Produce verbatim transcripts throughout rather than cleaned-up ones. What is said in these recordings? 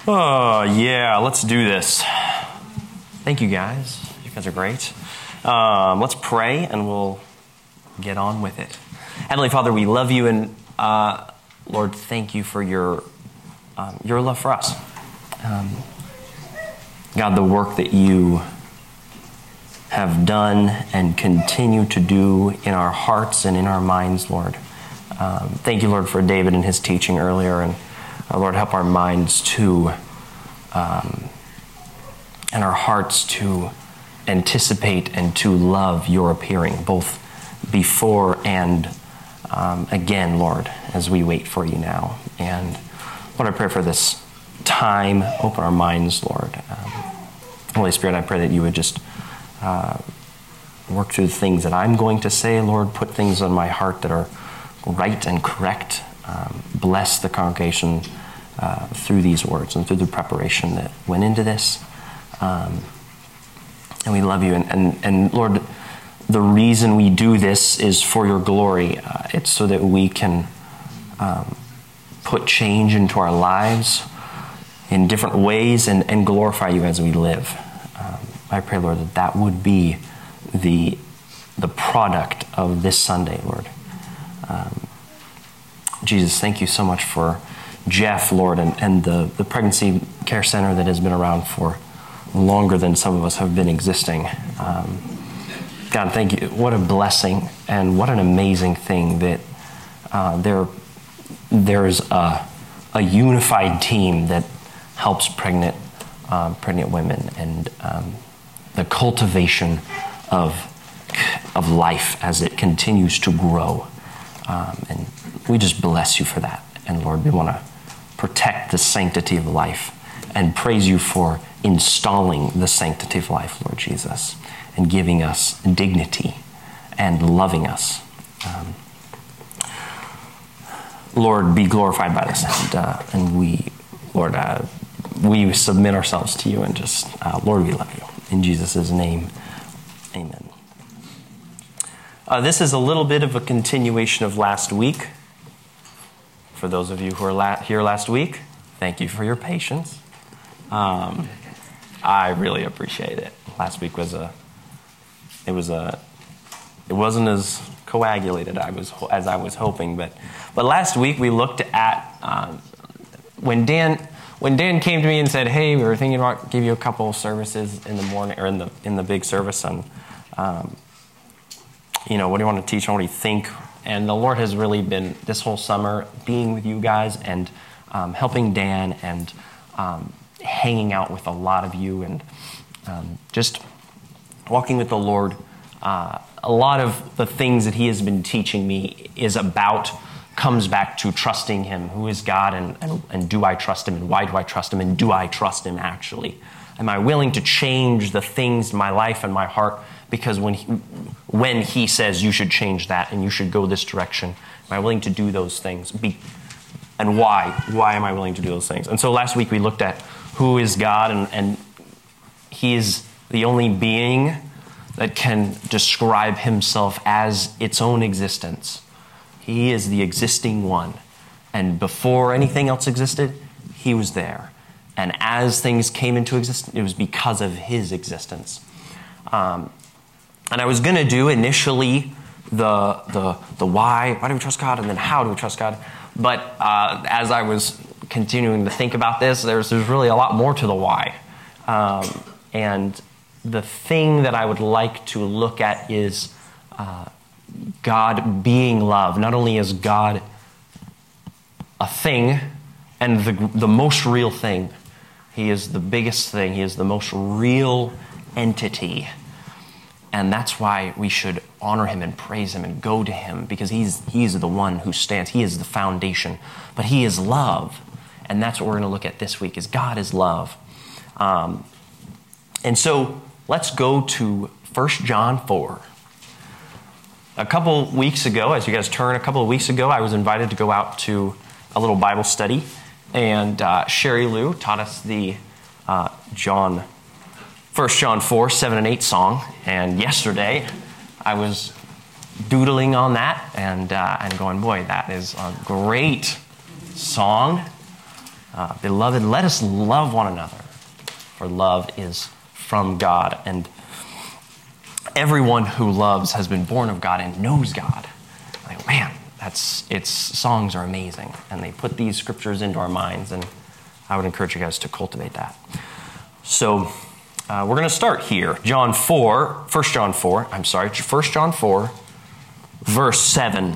Oh, yeah, let's do this. Thank you, guys. You guys are great. Um, let's pray, and we'll get on with it. Heavenly Father, we love you, and uh, Lord, thank you for your um, your love for us. Um, God, the work that you have done and continue to do in our hearts and in our minds, Lord. Um, thank you, Lord, for David and his teaching earlier, and uh, Lord, help our minds to, um, and our hearts to anticipate and to love your appearing, both before and um, again, Lord, as we wait for you now. And Lord, I pray for this time. Open our minds, Lord. Um, Holy Spirit, I pray that you would just uh, work through the things that I'm going to say, Lord. Put things on my heart that are right and correct. Um, bless the congregation uh, through these words and through the preparation that went into this. Um, and we love you. And, and, and Lord, the reason we do this is for your glory. Uh, it's so that we can um, put change into our lives in different ways and, and glorify you as we live. Um, I pray, Lord, that that would be the, the product of this Sunday, Lord. Um, Jesus, thank you so much for Jeff, Lord, and, and the, the pregnancy care center that has been around for longer than some of us have been existing. Um, God, thank you. What a blessing and what an amazing thing that uh, there, there's a, a unified team that helps pregnant um, pregnant women, and um, the cultivation of of life as it continues to grow. Um, and we just bless you for that. And Lord, we want to protect the sanctity of life and praise you for installing the sanctity of life, Lord Jesus, and giving us dignity and loving us. Um, Lord, be glorified by this. And, uh, and we, Lord, uh, we submit ourselves to you and just, uh, Lord, we love you. In Jesus' name, amen. Uh, this is a little bit of a continuation of last week. For those of you who were la- here last week, thank you for your patience. Um, I really appreciate it. Last week was a, it was a, it wasn't as coagulated I was as I was hoping, but, but last week we looked at um, when Dan, when Dan came to me and said, "Hey, we were thinking about give you a couple of services in the morning or in the in the big service on." Um, You know, what do you want to teach on? What do you think? And the Lord has really been, this whole summer, being with you guys and um, helping Dan and um, hanging out with a lot of you and um, just walking with the Lord. Uh, a lot of the things that he has been teaching me is about, comes back to trusting him. Who is God, and, and, and do I trust him? And why do I trust him? And do I trust him actually? Am I willing to change the things in my life and my heart? Because when he, when he says you should change that and you should go this direction, am I willing to do those things? Be, and why? Why am I willing to do those things? And so last week we looked at who is God, and, and he is the only being that can describe himself as its own existence. He is the existing one. And before anything else existed, he was there. And as things came into existence, it was because of his existence. Um, And I was going to do initially the the the why, why do we trust God, and then how do we trust God. But uh, as I was continuing to think about this, there's, there's really a lot more to the why. Um, and the thing that I would like to look at is uh, God being love. Not only is God a thing and the the most real thing, he is the biggest thing, he is the most real entity. And that's why we should honor him and praise him and go to him, because he's he's the one who stands. He is the foundation. But he is love. And that's what we're going to look at this week, is God is love. Um, and so let's go to First John four. A couple weeks ago, as you guys turn, a couple of weeks ago, I was invited to go out to a little Bible study. And uh, Sherry Lou taught us the uh, John First John four, seven and eight song, and yesterday I was doodling on that and uh, and going, boy, that is a great song. Uh, Beloved, let us love one another, for love is from God. And everyone who loves has been born of God and knows God. Like, man, that's its songs are amazing. And they put these scriptures into our minds, and I would encourage you guys to cultivate that. So uh, we're going to start here. John four, First John four, I'm sorry, First John four, verse seven.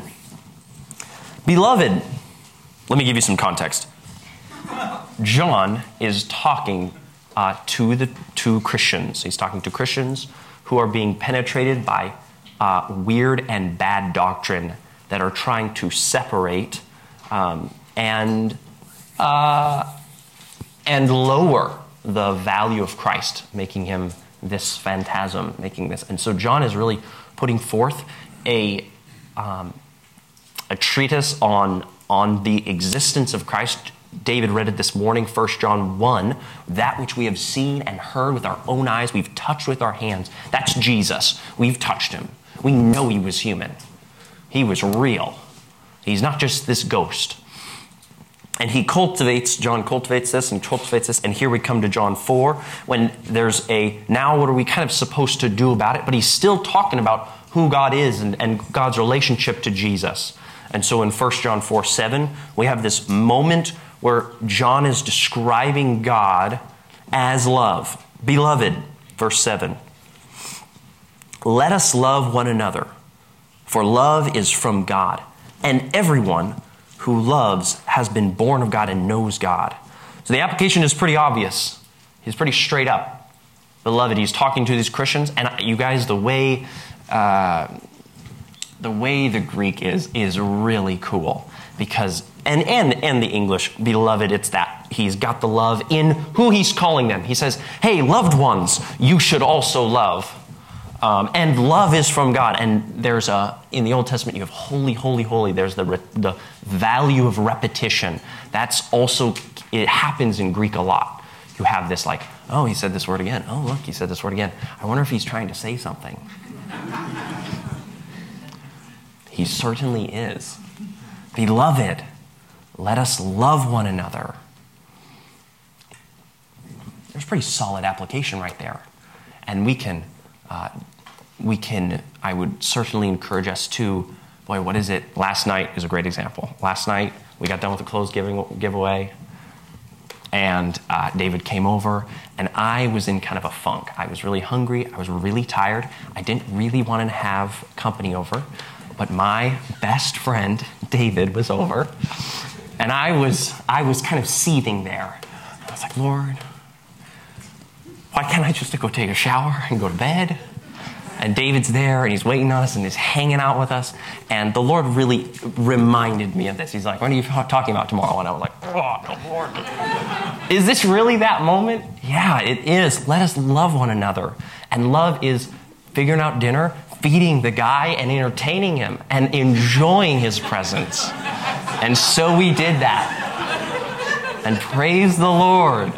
Beloved, let me give you some context. John is talking uh, to the to Christians. He's talking to Christians who are being penetrated by uh, weird and bad doctrine that are trying to separate um, and uh, and lower the value of Christ, making him this phantasm, making this. And so John is really putting forth a um, a treatise on on the existence of Christ. David read it this morning, First John one, that which we have seen and heard with our own eyes, we've touched with our hands. That's Jesus. We've touched him. We know he was human. He was real. He's not just this ghost. And he cultivates, John cultivates this and cultivates this, and here we come to John four, when there's a, now what are we kind of supposed to do about it? But he's still talking about who God is and, and God's relationship to Jesus. And so in First John four seven, we have this moment where John is describing God as love. Beloved, verse seven, let us love one another, for love is from God, and everyone who loves has been born of God and knows God. So the application is pretty obvious. He's pretty straight up. Beloved, he's talking to these Christians, and you guys, the way uh, the way the Greek is is really cool, because and and and the English, beloved, it's that he's got the love in who he's calling them. He says, "Hey, loved ones, you should also love." Um, and love is from God. And there's a, in the Old Testament, you have holy, holy, holy. There's the, the value of repetition. That's also, it happens in Greek a lot. You have this like, oh, he said this word again. Oh, look, he said this word again. I wonder if he's trying to say something. He certainly is. Beloved, let us love one another. There's pretty solid application right there. And we can... Uh, we can, I would certainly encourage us to, boy, what is it? Last night is a great example. Last night, we got done with the clothes giving, giveaway, and uh, David came over, and I was in kind of a funk. I was really hungry. I was really tired. I didn't really want to have company over, but my best friend, David, was over, and I was, I was kind of seething there. I was like, Lord, why can't I just go take a shower and go to bed? And David's there, and he's waiting on us, and he's hanging out with us. And the Lord really reminded me of this. He's like, what are you talking about tomorrow? And I was like, oh, no, Lord. Is this really that moment? Yeah, it is. Let us love one another. And love is figuring out dinner, feeding the guy, and entertaining him, and enjoying his presence. And so we did that. And praise the Lord.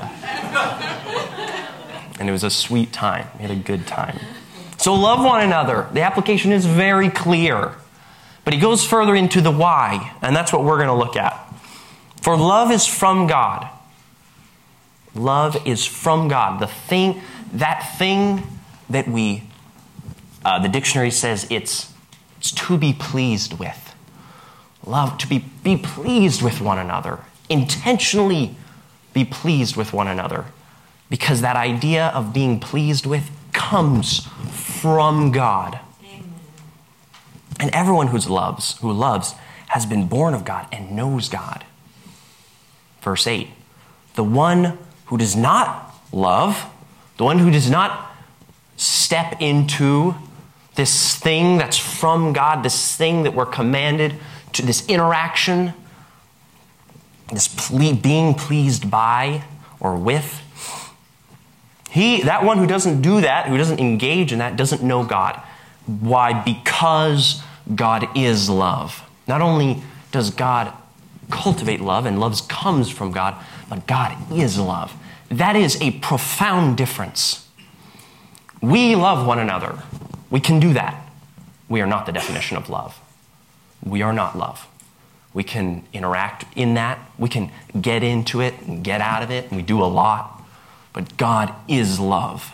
And it was a sweet time. We had a good time. So love one another. The application is very clear. But he goes further into the why, and that's what we're going to look at. For love is from God. Love is from God. The thing, that thing that we, uh, the dictionary says it's, it's to be pleased with. Love, to be, be pleased with one another. Intentionally be pleased with one another. Because that idea of being pleased with comes from God. Amen. And everyone who loves, who loves has been born of God and knows God. Verse eight, the one who does not love, the one who does not step into this thing that's from God, this thing that we're commanded to, this interaction, this ple- being pleased by or with, He, that one who doesn't do that, who doesn't engage in that, doesn't know God. Why? Because God is love. Not only does God cultivate love, and love comes from God, but God is love. That is a profound difference. We love one another. We can do that. We are not the definition of love. We are not love. We can interact in that. We can get into it and get out of it, and we do a lot. But God is love.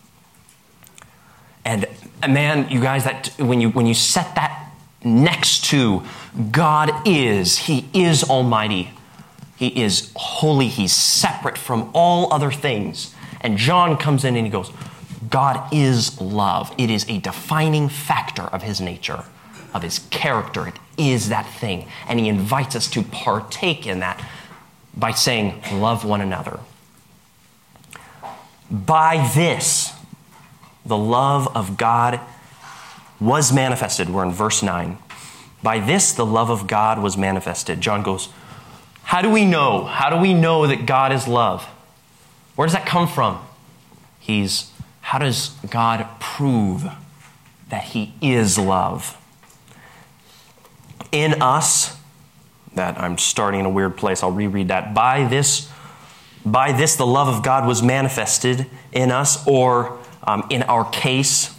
And man, you guys, that when you when you set that next to God is, He is almighty. He is holy. He's separate from all other things. And John comes in and he goes, God is love. It is a defining factor of His nature, of His character. It is that thing. And He invites us to partake in that by saying, love one another. By this, the love of God was manifested. We're in verse nine. By this, the love of God was manifested. John goes, how do we know? How do we know that God is love? Where does that come from? He's, how does God prove that He is love? In us, that I'm starting in a weird place, I'll reread that. By this, by this the love of God was manifested in us, or um, in our case,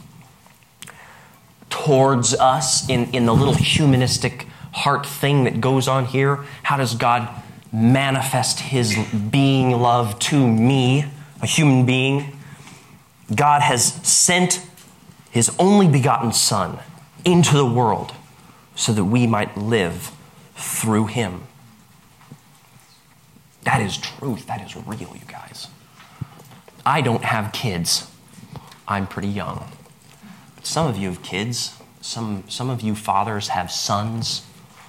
towards us, in, in the little humanistic heart thing that goes on here. How does God manifest His being love to me, a human being? God has sent His only begotten Son into the world so that we might live through Him. That is truth. That is real, you guys. I don't have kids. I'm pretty young. But some of you have kids. Some, some of you fathers have sons.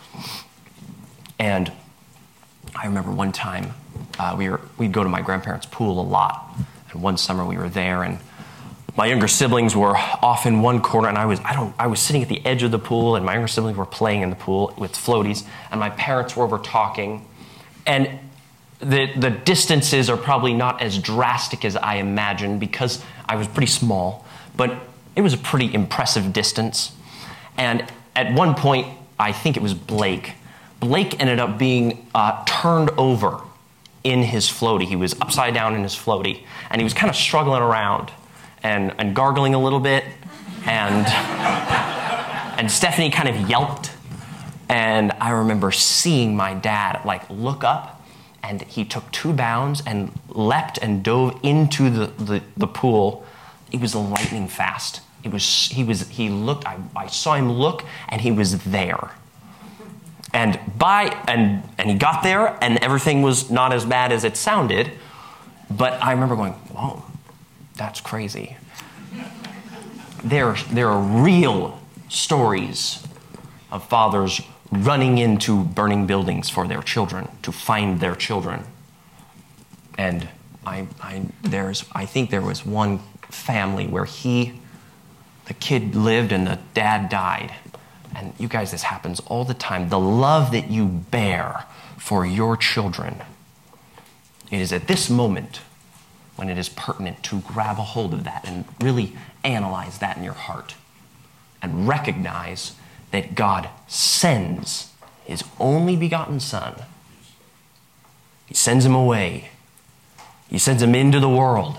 And I remember one time uh, we were, we'd go to my grandparents' pool a lot. And one summer we were there, and my younger siblings were off in one corner, and I was I don't I was sitting at the edge of the pool, and my younger siblings were playing in the pool with floaties, and my parents were over talking. And the the distances are probably not as drastic as I imagined because I was pretty small, but it was a pretty impressive distance. And at one point, I think it was Blake. Blake ended up being uh, turned over in his floaty. He was upside down in his floaty, and he was kind of struggling around and, and gargling a little bit, and, and Stephanie kind of yelped, and I remember seeing my dad like look up, and he took two bounds and leapt and dove into the, the, the pool. It was lightning fast. It was, he was, he looked, I, I saw him look, and he was there. And by and and he got there, and everything was not as bad as it sounded. But I remember going, "Whoa, that's crazy." There, there are real stories of fathers running into burning buildings for their children to find their children. And I, I there's, I think there was one family where he, the kid lived and the dad died. And you guys, this happens all the time. The love that you bear for your children, it is at this moment when it is pertinent to grab a hold of that and really analyze that in your heart and recognize that God sends His only begotten Son. He sends Him away. He sends Him into the world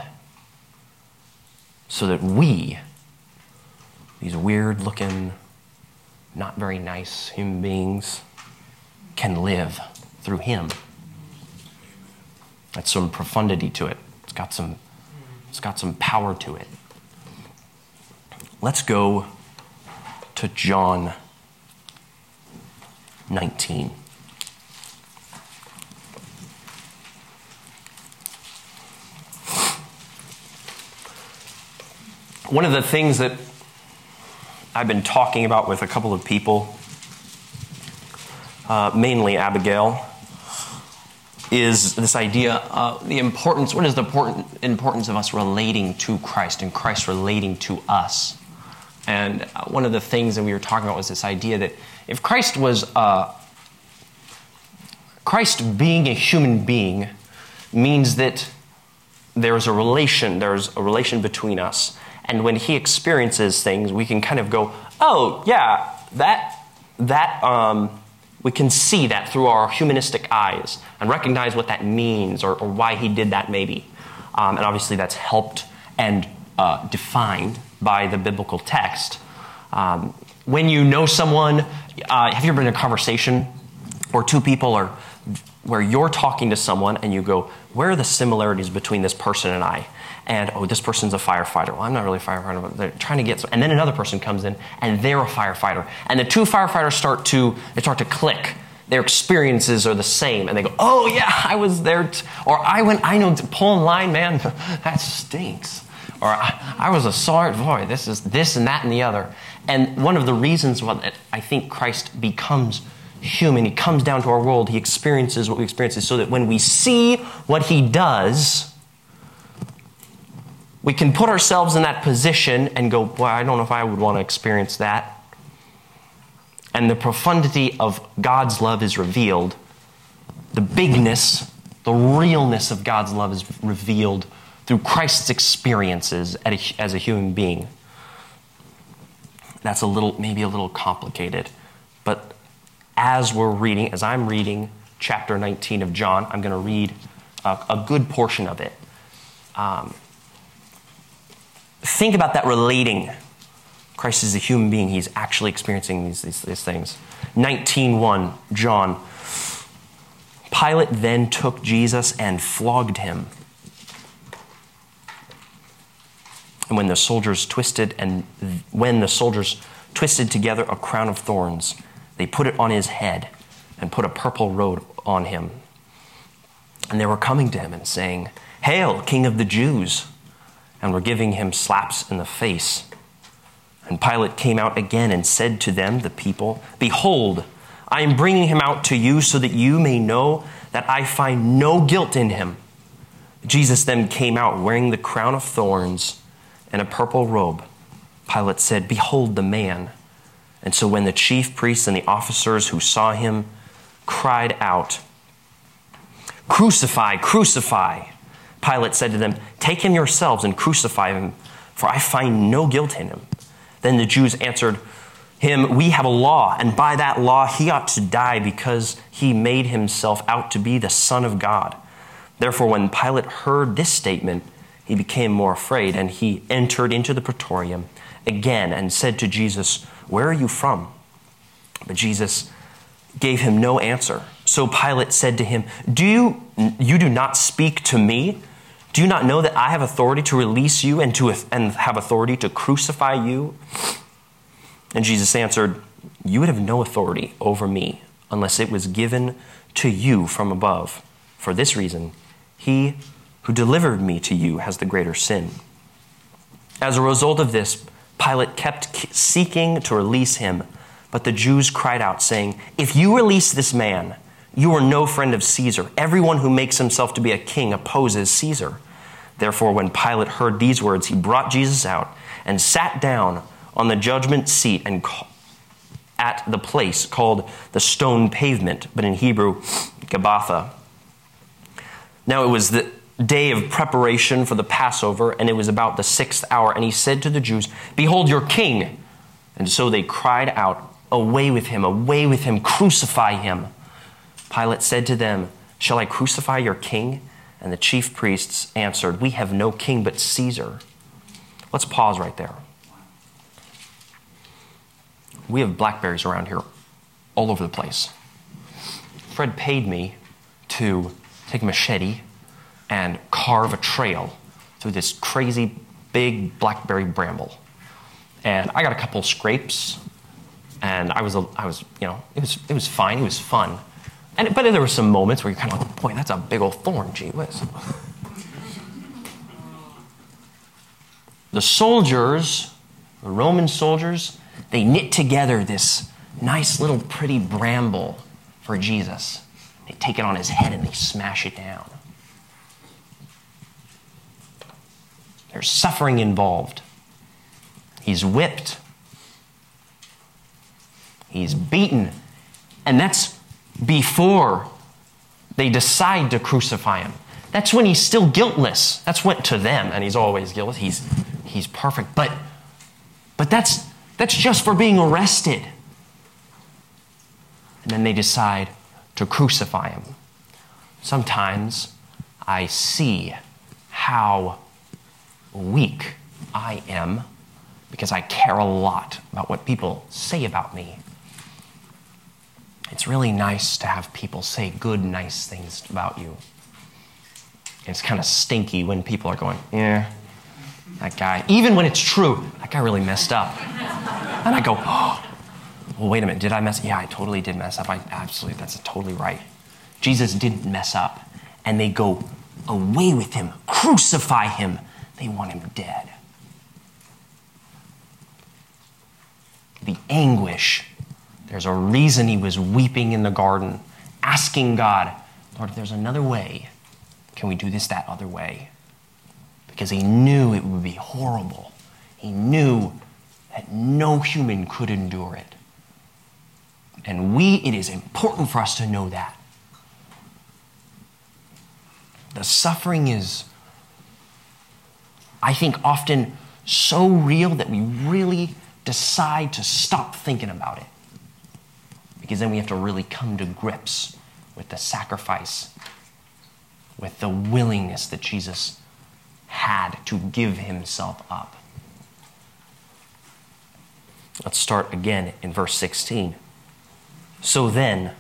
so that we, these weird-looking, not very nice human beings, can live through Him. That's some profundity to it. It's got some, it's got some power to it. Let's go to John nineteen. One of the things that I've been talking about with a couple of people, uh, mainly Abigail, is this idea of the importance, what is the important importance of us relating to Christ and Christ relating to us? And one of the things that we were talking about was this idea that if Christ was, uh, Christ being a human being means that there's a relation, there's a relation between us. And when He experiences things, we can kind of go, oh, yeah, that, that, um, we can see that through our humanistic eyes and recognize what that means or, or why He did that maybe. Um, and obviously that's helped and uh, defined by the biblical text. Um, when you know someone, uh, have you ever been in a conversation Or two people are where you're talking to someone and you go, where are the similarities between this person and I? And, oh, this person's a firefighter. Well, I'm not really a firefighter, but they're trying to get some. And then another person comes in and they're a firefighter. And the two firefighters start to, they start to click. Their experiences are the same. And they go, oh yeah, I was there. T- or I went, I know, pulling line, man, that stinks. Or I, I was a sergeant, boy, this is this and that and the other. And one of the reasons why I think Christ becomes human, he comes down to our world, he experiences what we experience, so that when we see what he does, we can put ourselves in that position and go, well, I don't know if I would want to experience that. And the profundity of God's love is revealed. The bigness, the realness of God's love is revealed through Christ's experiences as a human being. That's a little, maybe a little complicated, but as we're reading, as I'm reading chapter nineteen of John, I'm going to read a, a good portion of it. Um, think about that relating. Christ is a human being. He's actually experiencing these, these, these things. nineteen one, John. Pilate then took Jesus and flogged him. And when the soldiers twisted and when the soldiers twisted together a crown of thorns, they put it on his head and put a purple robe on him. And they were coming to him and saying, "Hail, King of the Jews!" and were giving him slaps in the face. And Pilate came out again and said to them, the people, "Behold, I am bringing him out to you so that you may know that I find no guilt in him." Jesus then came out wearing the crown of thorns and a purple robe. Pilate said, "Behold the man." And so when the chief priests and the officers who saw him cried out, "Crucify, crucify!" Pilate said to them, "Take him yourselves and crucify him, for I find no guilt in him." Then the Jews answered him, "We have a law, and by that law he ought to die because he made himself out to be the Son of God." Therefore, when Pilate heard this statement, he became more afraid, and he entered into the praetorium again and said to Jesus, "Where are you from?" But Jesus gave him no answer. So Pilate said to him, Do you, you do not speak to me? Do you not know that I have authority to release you and to and have authority to crucify you?" And Jesus answered, "You would have no authority over me unless it was given to you from above. For this reason, he who delivered me to you has the greater sin." As a result of this, Pilate kept seeking to release him, but the Jews cried out, saying, "If you release this man, you are no friend of Caesar. Everyone who makes himself to be a king opposes Caesar." Therefore, when Pilate heard these words, he brought Jesus out and sat down on the judgment seat and at the place called the Stone Pavement, but in Hebrew, Gabbatha. Now it was the day of preparation for the Passover, and it was about the sixth hour. And he said to the Jews, "Behold your king." And so they cried out, "Away with him, away with him, crucify him." Pilate said to them, "Shall I crucify your king?" And the chief priests answered, "We have no king but Caesar." Let's pause right there. We have blackberries around here all over the place. Fred paid me to take a machete and carve a trail through this crazy big blackberry bramble. And I got a couple scrapes, and I was, I was, you know, it was, it was fine, it was fun. And, but there were some moments where you're kind of like, boy, that's a big old thorn, gee whiz. The soldiers, the Roman soldiers, they knit together this nice little pretty bramble for Jesus. They take it on his head and they smash it down. There's suffering involved. He's whipped. He's beaten. And that's before they decide to crucify him. That's when he's still guiltless. That's what to them, and he's always guiltless. He's he's perfect. But but that's that's just for being arrested. And then they decide to crucify him. Sometimes I see how weak I am because I care a lot about what people say about me. It's really nice to have people say good, nice things about you. And it's kind of stinky when people are going, yeah, that guy, even when it's true, that guy really messed up. And I go, oh, well, wait a minute, did I mess up? Yeah, I totally did mess up. I absolutely, that's totally right. Jesus didn't mess up. And they go away with him, crucify him. They want him dead. The anguish. There's a reason he was weeping in the garden, asking God, Lord, if there's another way, can we do this that other way? Because he knew it would be horrible. He knew that no human could endure it. And we, it is important for us to know that. The suffering is, I think, often so real that we really decide to stop thinking about it. Because then we have to really come to grips with the sacrifice, with the willingness that Jesus had to give himself up. Let's start again in verse sixteen. So then,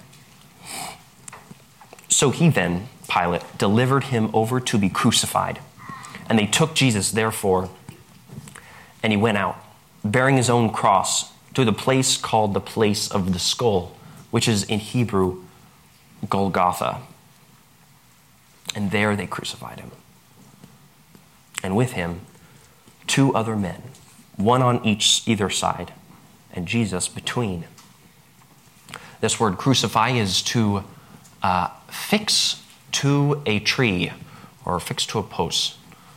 so he then, Pilate, delivered him over to be crucified. And they took Jesus, therefore, and he went out, bearing his own cross, to the place called the place of the skull, which is in Hebrew, Golgotha. And there they crucified him. And with him, two other men, one on each either side, and Jesus between. This word crucify is to uh, fix to a tree or fix to a post.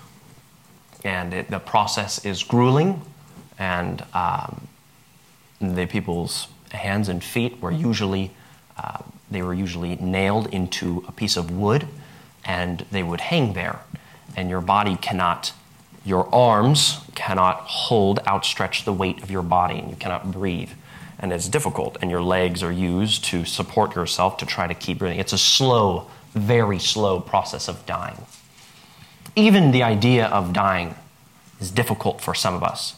And it, the process is grueling, and um, the people's hands and feet were usually, uh, they were usually nailed into a piece of wood, and they would hang there. And your body cannot, your arms cannot hold, outstretch the weight of your body, and you cannot breathe. And it's difficult, and your legs are used to support yourself to try to keep breathing. It's a slow, very slow process of dying. Even the idea of dying is difficult for some of us.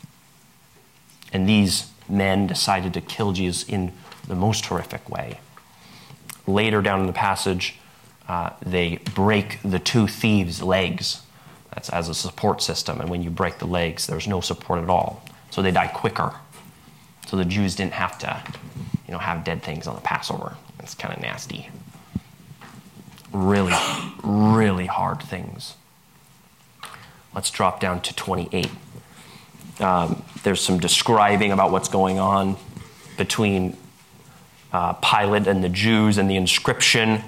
And these men decided to kill Jesus in the most horrific way. Later down in the passage, uh, they break the two thieves' legs. That's as a support system. And when you break the legs, there's no support at all. So they die quicker. So the Jews didn't have to, you know, have dead things on the Passover. It's kind of nasty. Really, really hard things. Let's drop down to twenty-eight. Um, there's some describing about what's going on between uh, Pilate and the Jews and the inscription.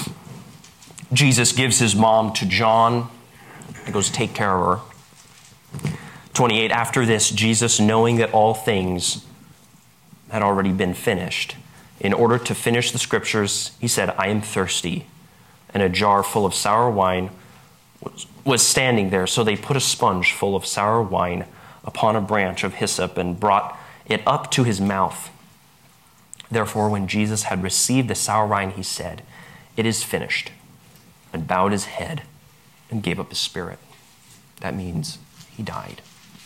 Jesus gives his mom to John. He goes, take care of her. twenty-eight, after this, Jesus, knowing that all things had already been finished, in order to finish the scriptures, he said, I am thirsty. And a jar full of sour wine was, was standing there. So they put a sponge full of sour wine upon a branch of hyssop and brought it up to his mouth. Therefore, when Jesus had received the sour wine, he said, it is finished, and bowed his head and gave up his spirit. That means he died.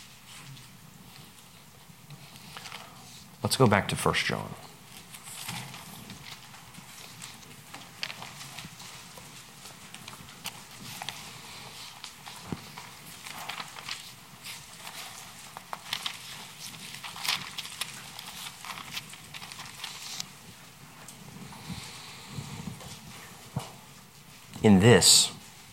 Let's go back to First John. In this,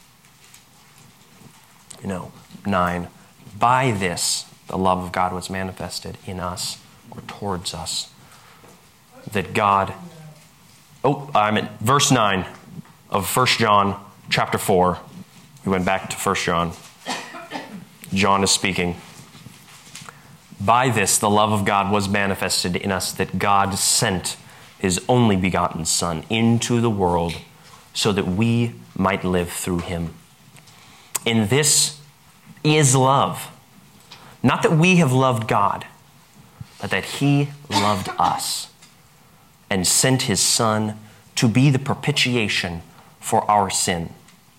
you know, nine, by this the love of God was manifested in us, or towards us, that God, oh, I'm at verse nine of First John chapter four. We went back to First John. John is speaking. By this the love of God was manifested in us, that God sent his only begotten Son into the world so that we might live through him. In this is love. Not that we have loved God, but that he loved us and sent his Son to be the propitiation for our sin.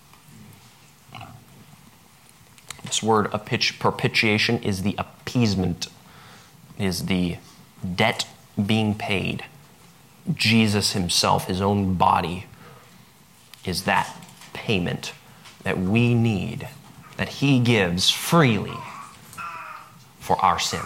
This word propitiation is the appeasement, is the debt being paid. Jesus himself, his own body, is that payment that we need, that he gives freely for our sin.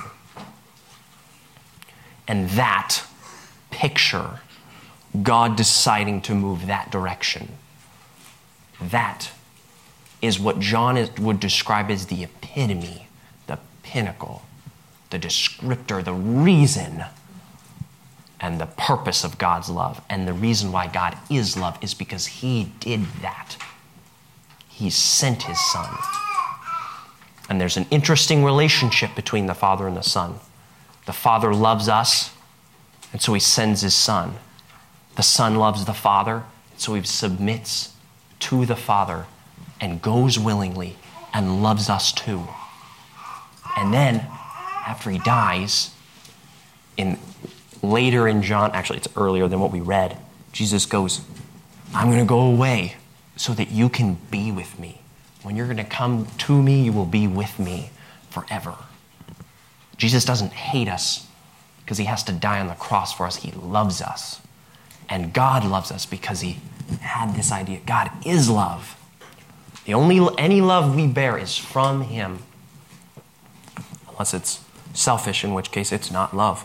And that picture, God deciding to move that direction, that is what John is, would describe as the epitome, the pinnacle, the descriptor, the reason and the purpose of God's love. And the reason why God is love is because he did that. He sent his son. And there's an interesting relationship between the Father and the Son. The Father loves us, and so he sends his Son. The Son loves the Father, and so he submits to the Father and goes willingly and loves us too. And then, after he dies, in later in John, actually it's earlier than what we read, Jesus goes, I'm going to go away so that you can be with me. When you're going to come to me, you will be with me forever. Jesus doesn't hate us because he has to die on the cross for us. He loves us. And God loves us because he had this idea. God is love. The only any love we bear is from him. Unless it's selfish, in which case it's not love.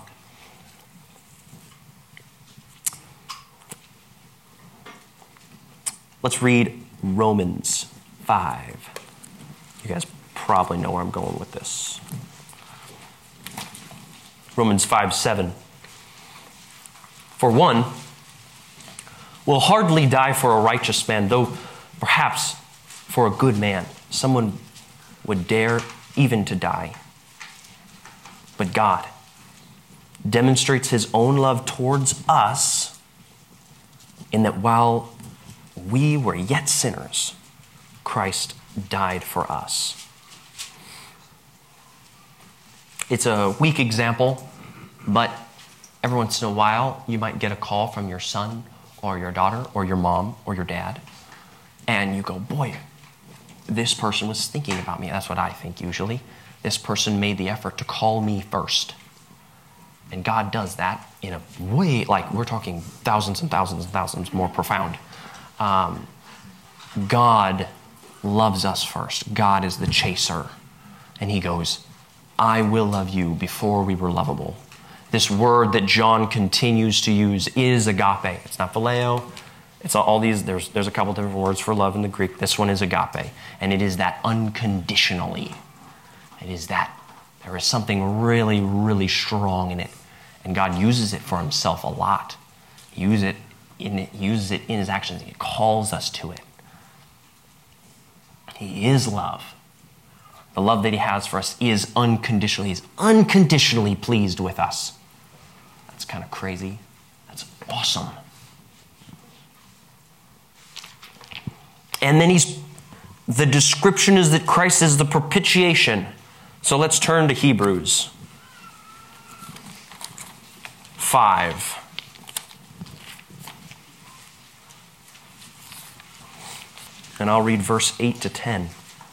Let's read Romans five. You guys probably know where I'm going with this. Romans five seven. For one will hardly die for a righteous man, though perhaps for a good man someone would dare even to die. But God demonstrates his own love towards us in that while we were yet sinners, Christ died for us. It's a weak example, but every once in a while you might get a call from your son or your daughter or your mom or your dad, and you go, boy, this person was thinking about me. That's what I think usually. This person made the effort to call me first. And God does that in a way, like we're talking thousands and thousands and thousands more profound. Um, God loves us first. God is the chaser. And he goes, I will love you before we were lovable. This word that John continues to use is agape. It's not phileo. It's all these, there's, there's a couple different words for love in the Greek. This one is agape. And it is that unconditionally. It is that there is something really, really strong in it. And God uses it for himself a lot. He uses it in, it, uses it in his actions. He calls us to it. He is love. The love that he has for us is unconditional. He's unconditionally pleased with us. That's kind of crazy. That's awesome. And then he's, the description is that Christ is the propitiation. So let's turn to Hebrews five. And I'll read verse eight to ten.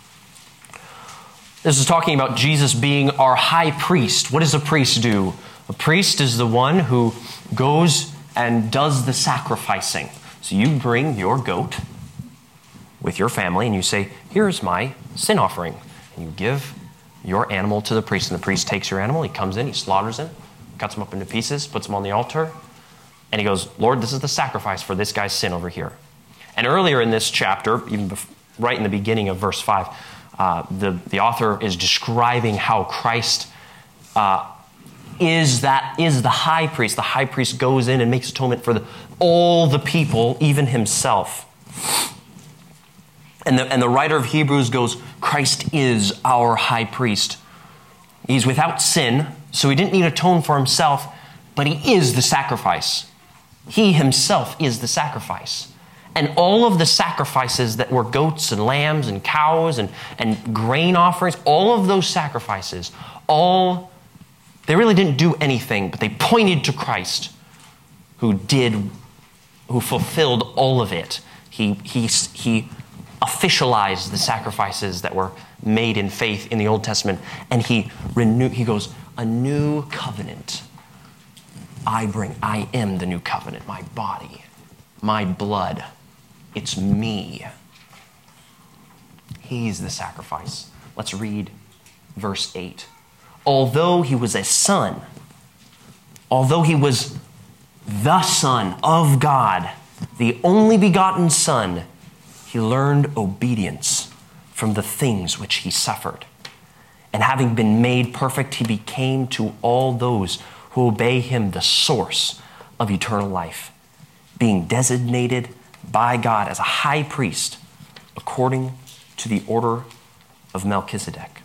This is talking about Jesus being our high priest. What does a priest do? A priest is the one who goes and does the sacrificing. So you bring your goat with your family and you say, here's my sin offering. And you give your animal to the priest. And the priest takes your animal, he comes in, he slaughters him, cuts him up into pieces, puts him on the altar. And he goes, Lord, this is the sacrifice for this guy's sin over here. And earlier in this chapter, even bef- right in the beginning of verse five, uh, the, the author is describing how Christ uh, is that is the high priest. The high priest goes in and makes atonement for the, all the people, even himself. And the, and the writer of Hebrews goes, Christ is our high priest. He's without sin, so he didn't need to atone for himself, but he is the sacrifice. He himself is the sacrifice. And all of the sacrifices that were goats and lambs and cows and, and grain offerings, all of those sacrifices, all, they really didn't do anything, but they pointed to Christ, who did, who fulfilled all of it. He, he, he officialized the sacrifices that were made in faith in the Old Testament, and he renewed, he goes, a new covenant I bring, I am the new covenant, my body, my blood. It's me. He's the sacrifice. Let's read verse eight. Although he was a son, although he was the Son of God, the only begotten Son, he learned obedience from the things which he suffered. And having been made perfect, he became to all those who obey him the source of eternal life, being designated by God as a high priest according to the order of Melchizedek.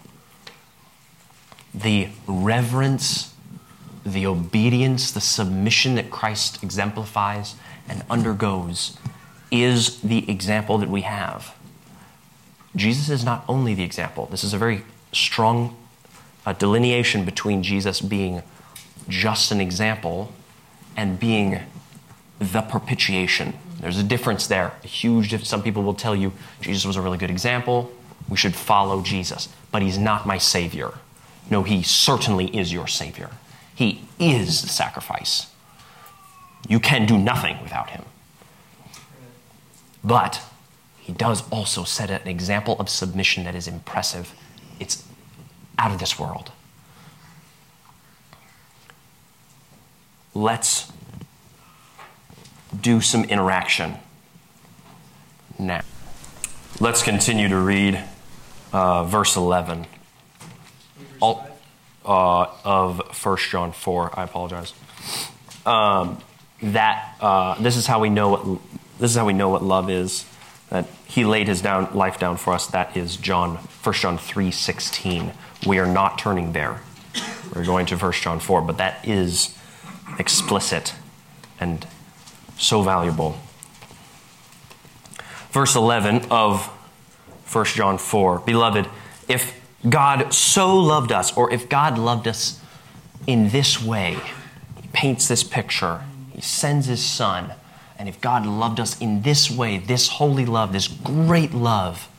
The reverence, the obedience, the submission that Christ exemplifies and undergoes is the example that we have. Jesus is not only the example. This is a very strong uh, delineation between Jesus being just an example and being the propitiation. There's a difference there, a huge difference. Some people will tell you Jesus was a really good example. We should follow Jesus, but he's not my Savior. No, he certainly is your Savior. He is the sacrifice. You can do nothing without him. But he does also set an example of submission that is impressive. It's out of this world. Let's do some interaction now. Let's continue to read uh, verse eleven All, uh, of First John four. I apologize. Um, that uh, this is how we know what this is how we know what love is. That he laid his down life down for us. That is John First John three sixteen. We are not turning there. We're going to First John four, but that is explicit and so valuable. Verse eleven of First John four. Beloved, if God so loved us, or if God loved us in this way, he paints this picture. He sends his Son. And if God loved us in this way, this holy love, this great love,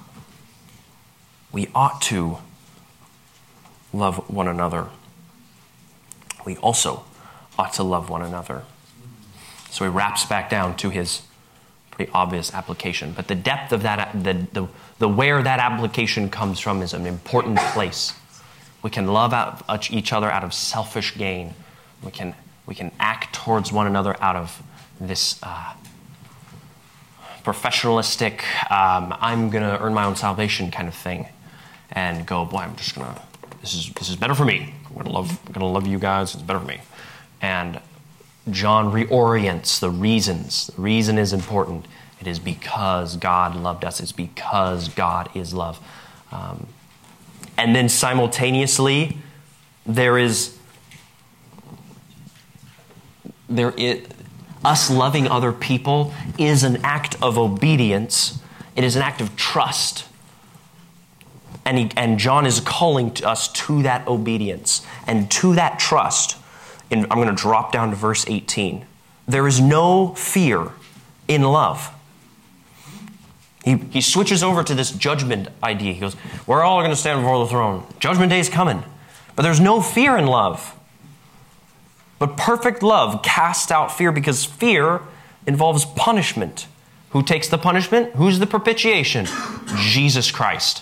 we ought to love one another. We also ought to love one another. So he wraps back down to his pretty obvious application. But the depth of that, the, the, the where that application comes from is an important place. We can love out, each other out of selfish gain. We can, we can act towards one another out of this uh, professionalistic, um, I'm going to earn my own salvation kind of thing, and go, boy, I'm just going to, this is this is better for me. I'm going to love, I'm going to love you guys. It's better for me. And John reorients the reasons. The reason is important. It is because God loved us. It's because God is love. Um, and then simultaneously, there is there is. Us loving other people is an act of obedience. It is an act of trust. And, he, and John is calling to us to that obedience and to that trust. And I'm going to drop down to verse eighteen. There is no fear in love. He, he switches over to this judgment idea. He goes, we're all going to stand before the throne. Judgment day is coming. But there's no fear in love. But perfect love casts out fear, because fear involves punishment. Who takes the punishment? Who's the propitiation? Jesus Christ.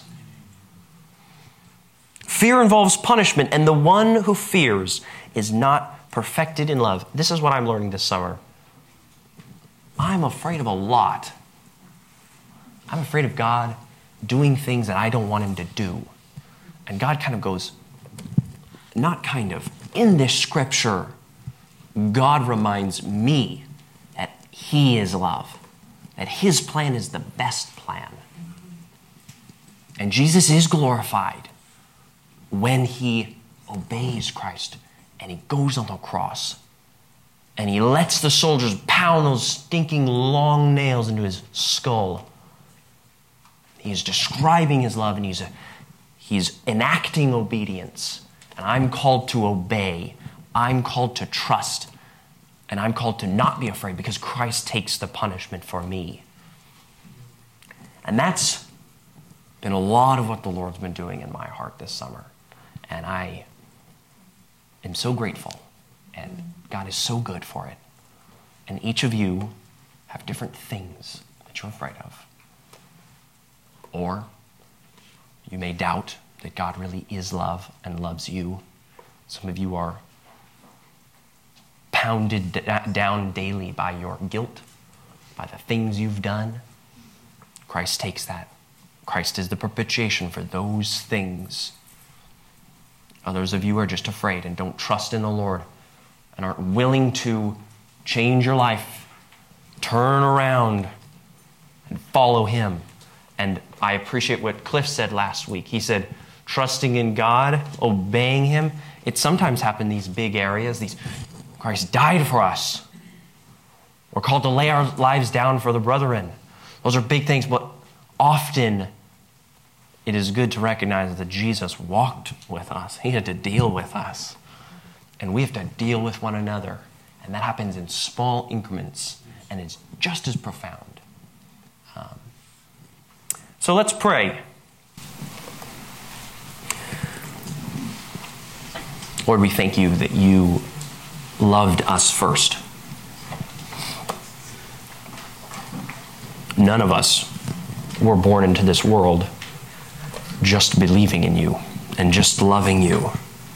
Fear involves punishment, and the one who fears is not perfected in love. This is what I'm learning this summer. I'm afraid of a lot. I'm afraid of God doing things that I don't want him to do. And God kind of goes, not kind of, in this scripture, God reminds me that he is love, that his plan is the best plan. And Jesus is glorified when he obeys Christ and he goes on the cross and he lets the soldiers pound those stinking long nails into his skull. He's describing his love, and he's, a, he's enacting obedience. And I'm called to obey. I'm called to trust, and I'm called to not be afraid, because Christ takes the punishment for me. And that's been a lot of what the Lord's been doing in my heart this summer. And I am so grateful and God is so good for it. And each of you have different things that you're afraid of. Or you may doubt that God really is love and loves you. Some of you are pounded d- down daily by your guilt, by the things you've done. Christ takes that. Christ is the propitiation for those things. Others of you are just afraid and don't trust in the Lord and aren't willing to change your life, turn around, and follow him. And I appreciate what Cliff said last week. He said, trusting in God, obeying him, it sometimes happens in these big areas. These Christ died for us. We're called to lay our lives down for the brethren. Those are big things, but often it is good to recognize that Jesus walked with us. He had to deal with us. And we have to deal with one another. And that happens in small increments. And it's just as profound. Um, so let's pray. Lord, we thank you that you loved us first. None of us were born into this world just believing in you and just loving you.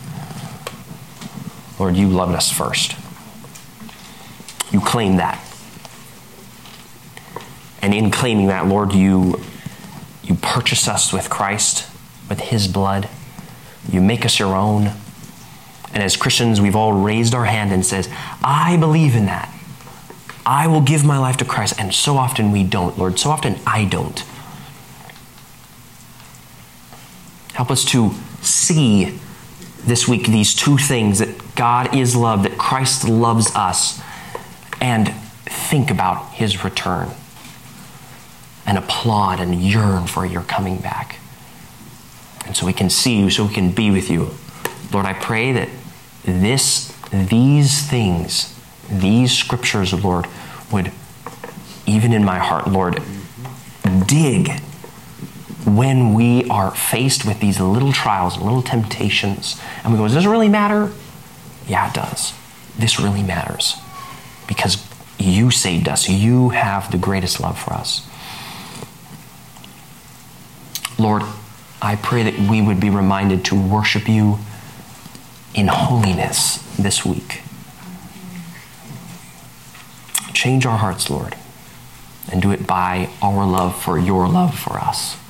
Lord, you loved us first. You claim that. And in claiming that, Lord, you, you purchase us with Christ, with his blood. You make us your own. And as Christians, we've all raised our hand and says, I believe in that. I will give my life to Christ. And so often we don't, Lord. So often I don't. Help us to see this week these two things, that God is love, that Christ loves us, and think about his return and applaud and yearn for your coming back. And so we can see you, so we can be with you. Lord, I pray that this, these things, these scriptures, Lord, would, even in my heart, Lord, dig when we are faced with these little trials, little temptations, and we go, does this really matter? Yeah, it does. This really matters because you saved us. You have the greatest love for us. Lord, I pray that we would be reminded to worship you in holiness this week. Change our hearts, Lord, and do it by our love for your love for us.